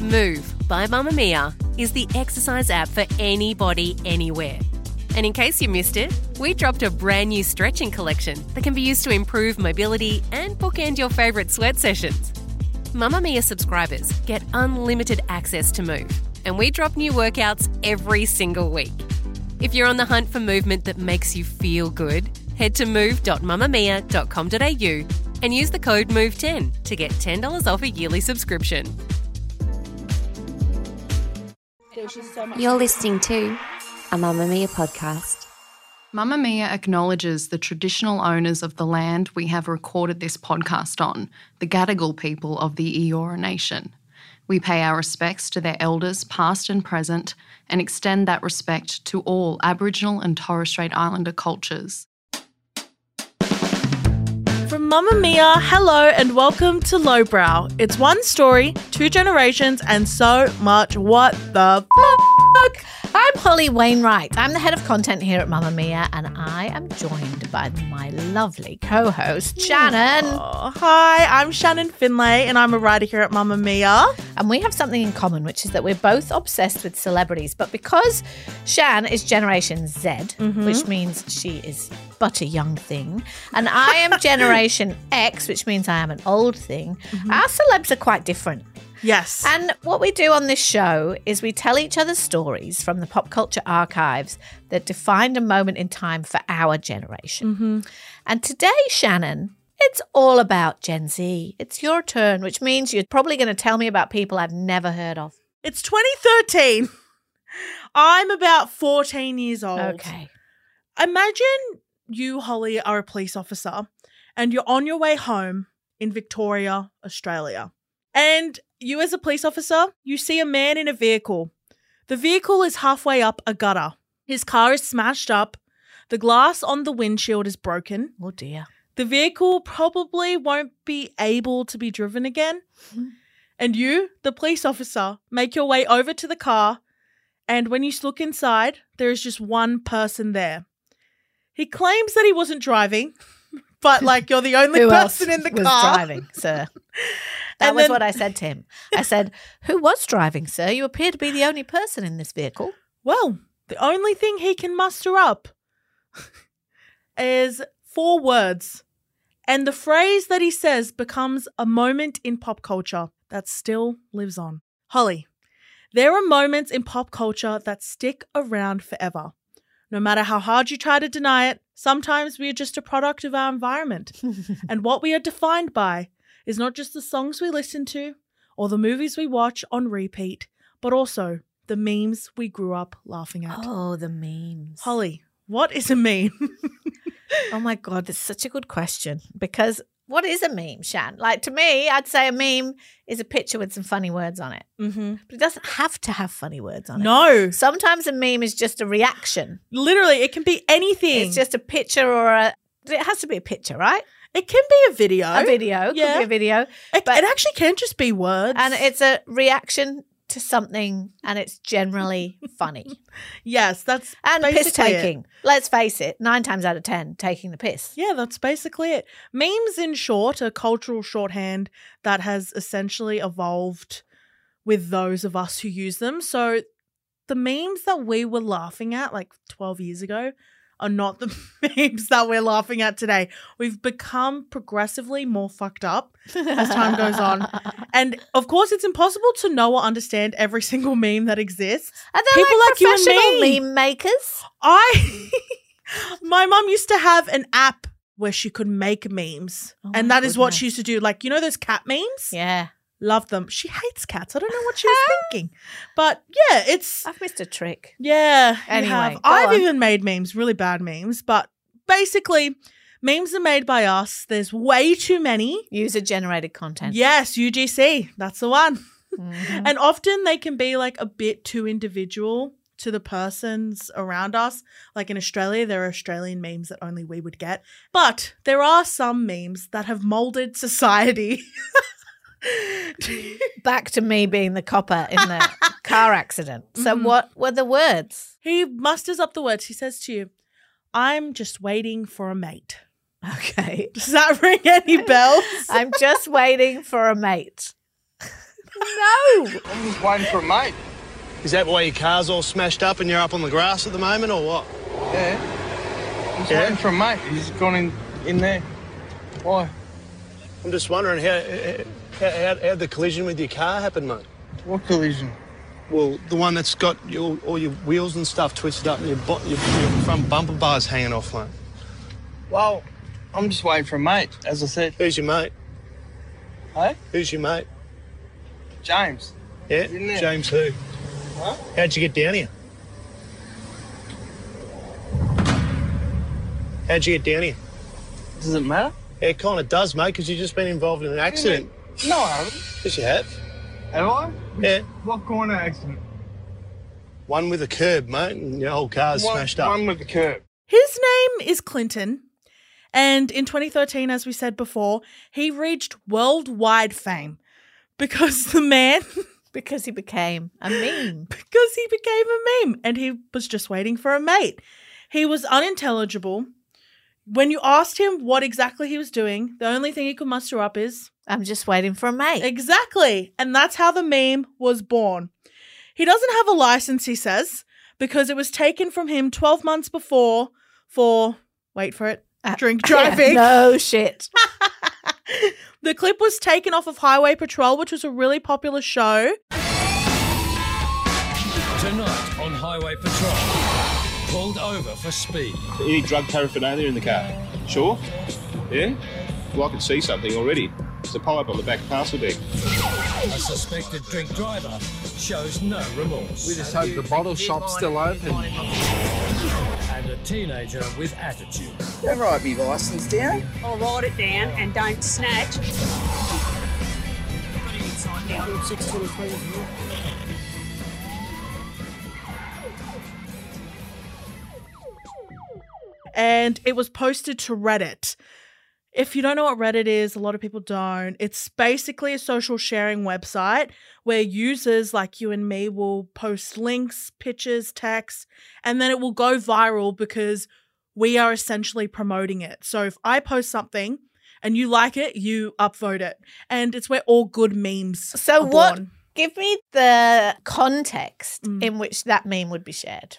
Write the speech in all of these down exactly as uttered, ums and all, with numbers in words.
Move by Mamamia is the exercise app for anybody, anywhere. And in case you missed it, we dropped a brand new stretching collection that can be used to improve mobility and bookend your favourite sweat sessions. Mamamia subscribers get unlimited access to Move, and we drop new workouts every single week. If you're on the hunt for movement that makes you feel good, head to move dot mamamia dot com dot a u and use the code move ten to get ten dollars off a yearly subscription. You're listening to a Mamamia podcast. Mamamia acknowledges the traditional owners of the land we have recorded this podcast on, the Gadigal people of the Eora Nation. We pay our respects to their elders, past and present, and extend that respect to all Aboriginal and Torres Strait Islander cultures. From Mamamia, hello and welcome to Lowbrow. It's one story, two generations, and so much what the fuck. I'm Holly Wainwright. I'm the head of content here at Mamamia, and I am joined by my lovely co-host, Shannon. Oh, hi, I'm Shannon Finlay, and I'm a writer here at Mamamia. And we have something in common, which is that we're both obsessed with celebrities. But because Shan is Generation Z, mm-hmm. which means she is but a young thing, and I am Generation X, which means I am an old thing, mm-hmm. our celebs are quite different. Yes. And what we do on this show is we tell each other stories from the pop culture archives that defined a moment in time for our generation. Mm-hmm. And today, Shannon, it's all about Gen Z. It's your turn, which means you're probably going to tell me about people I've never heard of. It's twenty thirteen. I'm about fourteen years old. Okay. Imagine you, Holly, are a police officer and you're on your way home in Victoria, Australia. And you as a police officer, you see a man in a vehicle. The vehicle is halfway up a gutter. His car is smashed up. The glass on the windshield is broken. Oh, dear. The vehicle probably won't be able to be driven again. Mm-hmm. And you, the police officer, make your way over to the car. And when you look inside, there is just one person there. He claims that he wasn't driving, but like you're the only Who person else in the was car. driving, sir? That And was then- what I said to him. I said, who was driving, sir? You appear to be the only person in this vehicle. Well, the only thing he can muster up is four words. And the phrase that he says becomes a moment in pop culture that still lives on. Holly, there are moments in pop culture that stick around forever. No matter how hard you try to deny it, sometimes we are just a product of our environment. And what we are defined by is not just the songs we listen to or the movies we watch on repeat, but also the memes we grew up laughing at. Oh, the memes. Holly, what is a meme? Oh, my God, that's such a good question because what is a meme, Shan? Like, to me, I'd say a meme is a picture with some funny words on it. Mm-hmm. But it doesn't have to have funny words on it. No. Sometimes a meme is just a reaction. Literally, it can be anything. It's just a picture or a – it has to be a picture, right? It can be a video. A video. Yeah. Could be a video. It, but, it actually can just be words. and it's a reaction to something and it's generally funny. Yes, that's And basically piss taking. it. Let's face it, nine times out of ten, taking the piss. Yeah, that's basically it. Memes, in short, are cultural shorthand that has essentially evolved with those of us who use them. So the memes that we were laughing at like twelve years ago are not the memes that we're laughing at today. We've become progressively more fucked up as time goes on. And of course, it's impossible to know or understand every single meme that exists. Are there People like, like you and professional me. meme makers? I, my mum used to have an app where she could make memes. Oh and my that is what goodness. she used to do. Like, you know those cat memes? Yeah. Love them. She hates cats. I don't know what she was thinking. But yeah, it's, I've missed a trick. yeah. you Anyway, have. go I've on. even made memes, really bad memes. But basically, memes are made by us. There's way too many. User-generated content. Yes, U G C. That's the one. Mhm. And often they can be like a bit too individual to the persons around us. Like in Australia, there are Australian memes that only we would get. But there are some memes that have molded society. Back to me being the copper in the car accident. So Mhm. what were the words? He musters up the words. He says to you, I'm just waiting for a mate. Okay. Does that ring any bells? I'm just waiting for a mate. No. I'm just waiting for a mate. Is that why your car's all smashed up and you're up on the grass at the moment, or what? Yeah. I'm just Yeah? waiting for a mate. He's gone in, in there. Why? I'm just wondering how, how, how, how'd the collision with your car happen, mate? What collision? Well, the one that's got your, all your wheels and stuff twisted up and your, bo- your, your front bumper bars hanging off, mate. Well, I'm just waiting for a mate, as I said. Who's your mate? Hey? Who's your mate? James. Yeah? He's in there. James who? Huh? How'd you get down here? How'd you get down here? Does it matter? Yeah, it kind of does, mate, because you've just been involved in an accident. No, I haven't. Yes, you have. Have I? Yeah. What kind of accident? One with a curb, mate, and your whole car's One, smashed up. one with the curb. His name is Clinton, and in twenty thirteen, as we said before, he reached worldwide fame because the man... Because he became a meme. because he became a meme, and he was just waiting for a mate. He was unintelligible. When you asked him what exactly he was doing, the only thing he could muster up is... I'm just waiting for a mate. Exactly. And that's how the meme was born. He doesn't have a license, he says, because it was taken from him twelve months before for, wait for it, Uh, drink driving. No shit. The clip was taken off of Highway Patrol, which was a really popular show. Tonight on Highway Patrol, pulled over for speed. Any drug paraphernalia in the car? Sure. Yeah? Well, I can see something already. It's a pipe on the back parcel deck. A suspected drink driver shows no remorse. We just hope the bottle shop's still open. And a teenager with attitude. Don't write me licence down. I'll write it down and don't snatch. And it was posted to Reddit. If you don't know what Reddit is, a lot of people don't. It's basically a social sharing website where users like you and me will post links, pictures, texts, and then it will go viral because we are essentially promoting it. So if I post something and you like it, you upvote it. And it's where all good memes So are what? born. Give me the context Mm. in which that meme would be shared.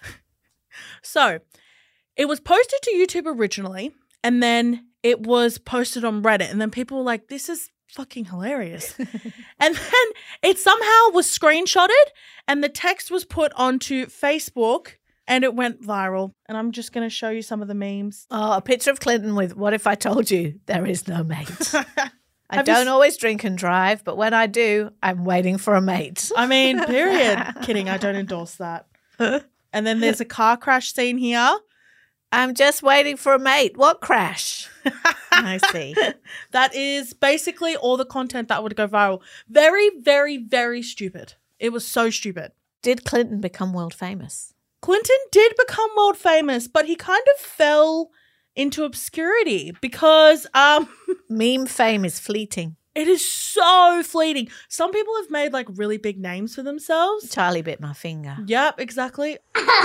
So it was posted to YouTube originally, and then it was posted on Reddit, and then people were like, this is fucking hilarious. And then it somehow was screenshotted, and the text was put onto Facebook, and it went viral. And I'm just going to show you some of the memes. Oh, a picture of Clinton with, what if I told you there is no mate? I Have you don't s- always drink and drive, but when I do, I'm waiting for a mate. I mean, period. Kidding, I don't endorse that. And then there's a car crash scene here. I'm just waiting for a mate. What crash? I see. That is basically all the content that would go viral. Very, very, very stupid. It was so stupid. Did Clinton become world famous? Clinton did become world famous, but he kind of fell into obscurity because um, Meme fame is fleeting. it is so fleeting. Some people have made like really big names for themselves. Charlie bit my finger. Yep, exactly.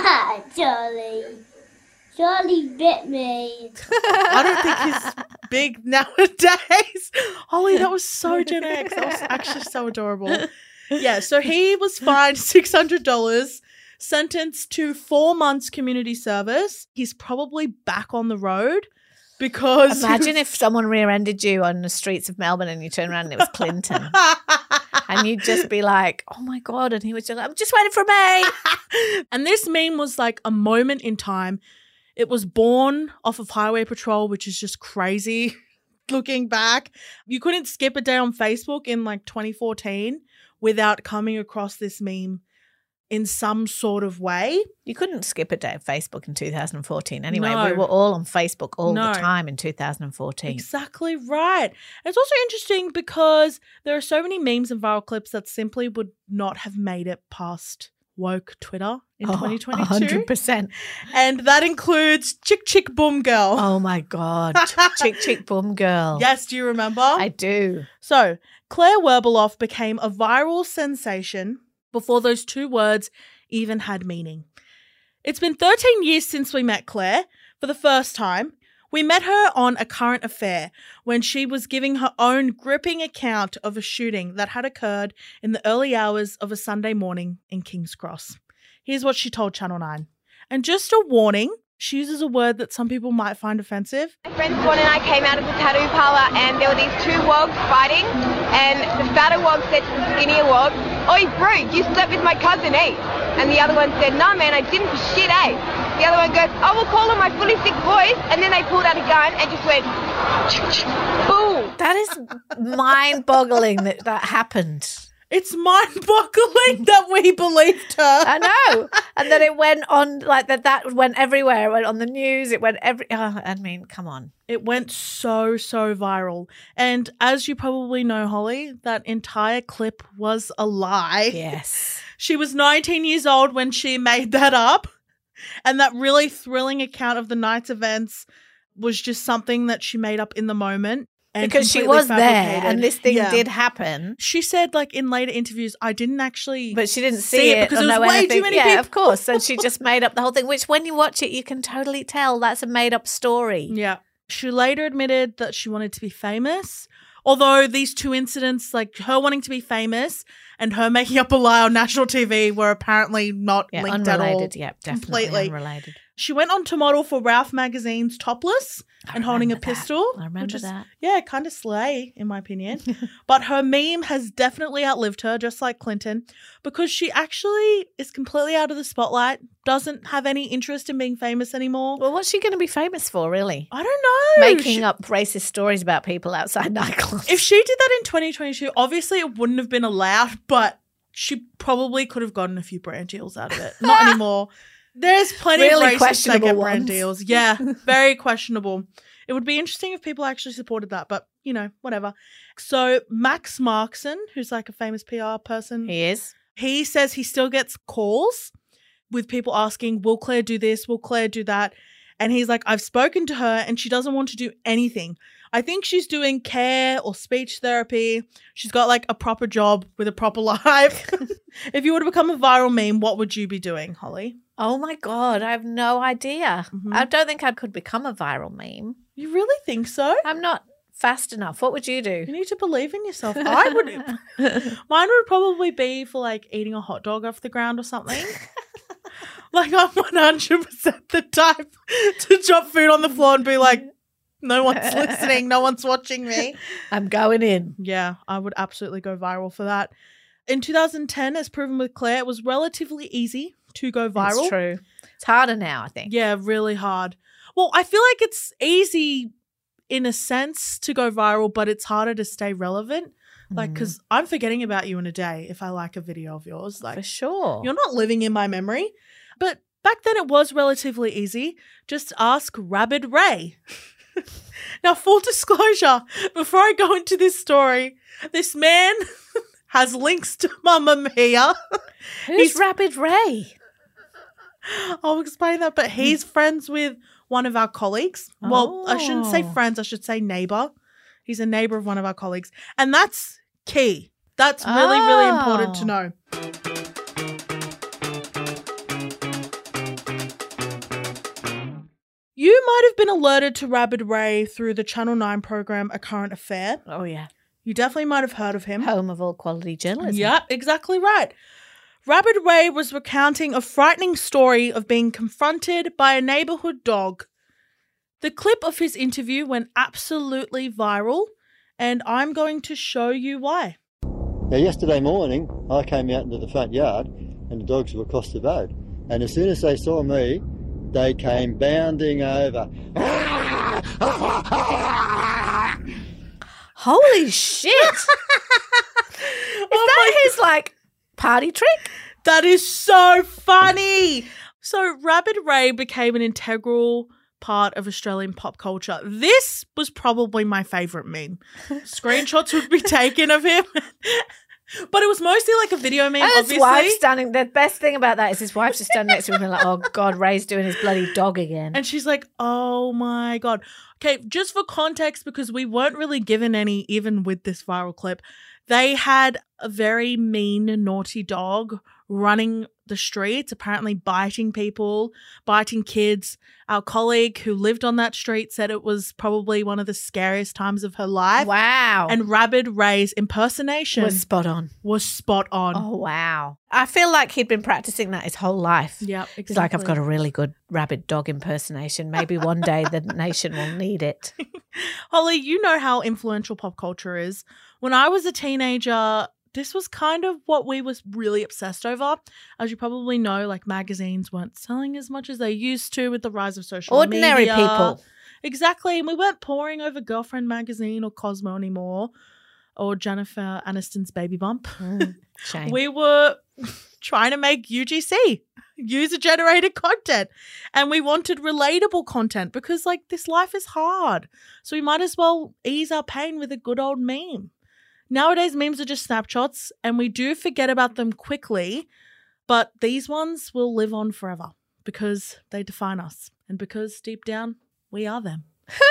Charlie. Charlie bit me. I don't think he's big nowadays. Holly, that was so Gen X. That was actually so adorable. Yeah, so he was fined six hundred dollars, sentenced to four months community service. He's probably back on the road because... Imagine if someone rear-ended you on the streets of Melbourne and you turn around and it was Clinton. And you'd just be like, oh my God. And he was just like, I'm just waiting for a mate. And this meme was like a moment in time. It was born off of Highway Patrol, which is just crazy looking back. You couldn't skip a day on Facebook in like twenty fourteen without coming across this meme in some sort of way. You couldn't skip a day of Facebook in two thousand fourteen. Anyway, No. we were all on Facebook all No. the time in two thousand fourteen. Exactly right. And it's also interesting because there are so many memes and viral clips that simply would not have made it past woke Twitter in Oh, twenty twenty-two. one hundred percent. And that includes Chick Chick Boom Girl. Oh my God. Chick Chick Boom Girl. Yes, do you remember? I do. So, Claire Werbeloff became a viral sensation before those two words even had meaning. It's been thirteen years since we met Claire for the first time. We met her on A Current Affair when she was giving her own gripping account of a shooting that had occurred in the early hours of a Sunday morning in King's Cross. Here's what she told Channel nine. And just a warning, she uses a word that some people might find offensive. My friend Swan and I came out of the tattoo parlour and there were these two wogs fighting, and the fatter wog said to the skinnier wog, "Oi, bro, you slept with my cousin, eh?" And the other one said, "No, man, I didn't for shit, eh?" The other one goes, "I will call on my fully sick boys," and then they pulled out a gun and just went, boom. That is mind-boggling that that happened. It's mind-boggling that we believed her. I know. And then it went on like that. That went everywhere. It went on the news. It went every. Oh, I mean, come on. It went so, so viral. And as you probably know, Holly, that entire clip was a lie. Yes. She was nineteen years old when she made that up. And that really thrilling account of the night's events was just something that she made up in the moment. And because she was there and this thing yeah. did happen. She said, like, in later interviews, I didn't actually But she didn't see, see it, it because there was way anything. too many yeah, people. Of course. And she just made up the whole thing, which when you watch it, you can totally tell that's a made-up story. Yeah. She later admitted that she wanted to be famous. Although these two incidents, like her wanting to be famous and her making up a lie on national T V, were apparently not yeah, linked unrelated. at all. Yeah, definitely completely unrelated. She went on to model for Ralph Magazine's Topless I and holding a that. pistol. I remember which is, that. Yeah, kind of slay, in my opinion. But her meme has definitely outlived her, just like Clinton, because she actually is completely out of the spotlight, doesn't have any interest in being famous anymore. Well, what's she going to be famous for, really? I don't know. Making she, up racist stories about people outside nightclubs. If she did that in twenty twenty-two, obviously it wouldn't have been allowed, but she probably could have gotten a few brand deals out of it. Not anymore. There's plenty really of racists that get ones. brand deals. Yeah, very questionable. It would be interesting if people actually supported that, but, you know, whatever. So Max Markson, who's like a famous P R person. He is. He says he still gets calls with people asking, will Claire do this? Will Claire do that? And he's like, I've spoken to her and she doesn't want to do anything. I think she's doing care or speech therapy. She's got like a proper job with a proper life. If you were to become a viral meme, what would you be doing, Holly? Oh my God, I have no idea. Mm-hmm. I don't think I could become a viral meme. You really think so? I'm not fast enough. What would you do? You need to believe in yourself. I would. Mine would probably be for like eating a hot dog off the ground or something. Like I'm one hundred percent the type to drop food on the floor and be like, no one's listening, no one's watching me. I'm going in. Yeah, I would absolutely go viral for that. In two thousand ten, as proven with Claire, it was relatively easy to go viral. That's true. It's harder now, I think. Yeah, really hard. Well, I feel like it's easy in a sense to go viral, but it's harder to stay relevant. Like, because mm. I'm forgetting about you in a day if I like a video of yours. Like, for sure. You're not living in my memory. But back then it was relatively easy. Just ask Rabid Ray. Now, full disclosure, before I go into this story, this man has links to Mamma Mia. Who's he's, Rabid Ray? I'll explain that, but he's friends with one of our colleagues. Oh. Well, I shouldn't say friends, I should say neighbor. He's a neighbor of one of our colleagues. And that's key. That's really, oh. really important to know. You might have been alerted to Rabid Ray through the Channel nine program A Current Affair. Oh, yeah. You definitely might have heard of him. Home of all quality journalism. Yep, exactly right. Rabid Ray was recounting a frightening story of being confronted by a neighborhood dog. The clip of his interview went absolutely viral, and I'm going to show you why. Now, yesterday morning, I came out into the front yard, and the dogs were across the road. And as soon as they saw me, they came bounding over. Holy shit! Is oh that his, like, party trick? That is so funny. So Rabid Ray became an integral part of Australian pop culture. This was probably my favourite meme. Screenshots would be taken of him. But it was mostly like a video meme, and his obviously. Wife standing, the best thing about that is his wife's just standing next to him and like, oh, God, Ray's doing his bloody dog again. And she's like, oh, my God. Okay, just for context, because we weren't really given any, even with this viral clip, they had a very mean, naughty dog, running the streets, apparently biting people, biting kids. Our colleague who lived on that street said it was probably one of the scariest times of her life. Wow. And Rabid Ray's impersonation Was spot on. Was spot on. Oh, wow. I feel like he'd been practicing that his whole life. Yeah, exactly. He's like, I've got a really good rabid dog impersonation. Maybe one day the nation will need it. Holly, you know how influential pop culture is. When I was a teenager, this was kind of what we was really obsessed over. As you probably know, like magazines weren't selling as much as they used to with the rise of social Ordinary media. people. Exactly. And we weren't poring over Girlfriend magazine or Cosmo anymore or Jennifer Aniston's Baby Bump. Mm, shame. We were trying to make U G C, user-generated content. And we wanted relatable content because, like, this life is hard. So we might as well ease our pain with a good old meme. Nowadays, memes are just snapshots, and we do forget about them quickly, but these ones will live on forever because they define us, and because deep down, we are them.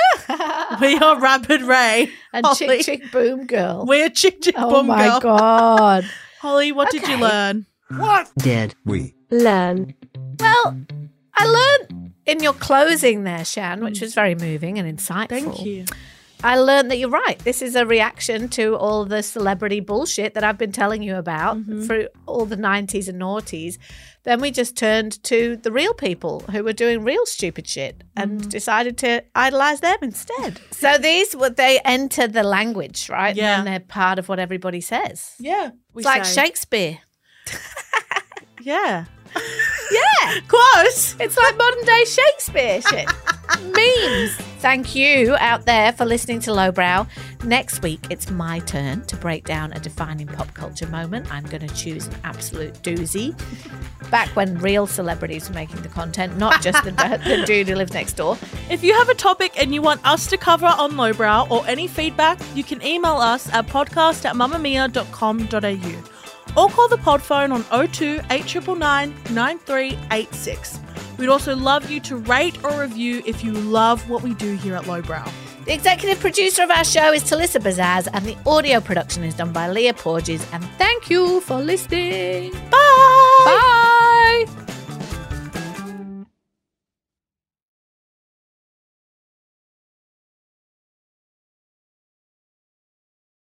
We are Rabid Ray. And Holly. Chick Chick Boom Girl. We're Chick Chick Oh Boom my Girl. God. Holly, what Okay. did you learn? What did we learn? Well, I learned in your closing there, Shan, which was very moving and insightful. Thank you. I learned that you're right. This is a reaction to all the celebrity bullshit that I've been telling you about Mm-hmm. through all the nineties and noughties. Then we just turned to the real people who were doing real stupid shit and Mm-hmm. decided to idolize them instead. So these, what they enter the language, right? Yeah. And they're part of what everybody says. Yeah. We It's like say. Shakespeare. Yeah. Yeah. Close. It's like modern day Shakespeare shit. Memes. Thank you out there for listening to Lowbrow. Next week, it's my turn to break down a defining pop culture moment. I'm going to choose an absolute doozy. Back when real celebrities were making the content, not just the, the dude who lives next door. If you have a topic and you want us to cover on Lowbrow or any feedback, you can email us at podcast at mamamia dot com dot a u or call the pod phone on oh two eight nine nine nine three eight six. We'd also love you to rate or review if you love what we do here at Lowbrow. The executive producer of our show is Talissa Bazaz, and the audio production is done by Leah Porges. And thank you for listening. Bye. Bye.